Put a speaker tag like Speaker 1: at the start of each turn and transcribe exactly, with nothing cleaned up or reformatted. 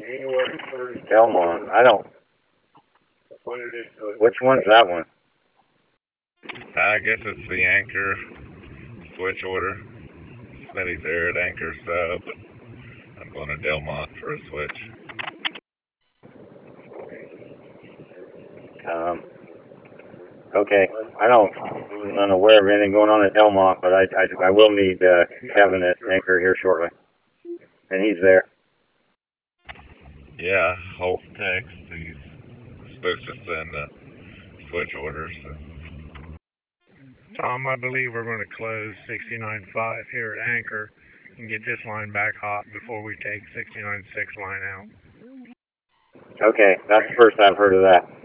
Speaker 1: Delmont. I don't. Which one's that one?
Speaker 2: I guess it's the anchor switch order. Smitty's there at anchor sub. I'm going to Delmont for a switch.
Speaker 1: Um. Okay. I don't. I'm unaware of anything going on at Delmont, but I I, I will need uh, Kevin at anchor here shortly, and he's there.
Speaker 2: Yeah, Holt text. He's supposed to send a switch order. So.
Speaker 3: Tom, I believe we're going to close sixty-nine point five here at anchor and get this line back hot before we take sixty-nine point six line out.
Speaker 1: Okay, that's the first I've heard of that.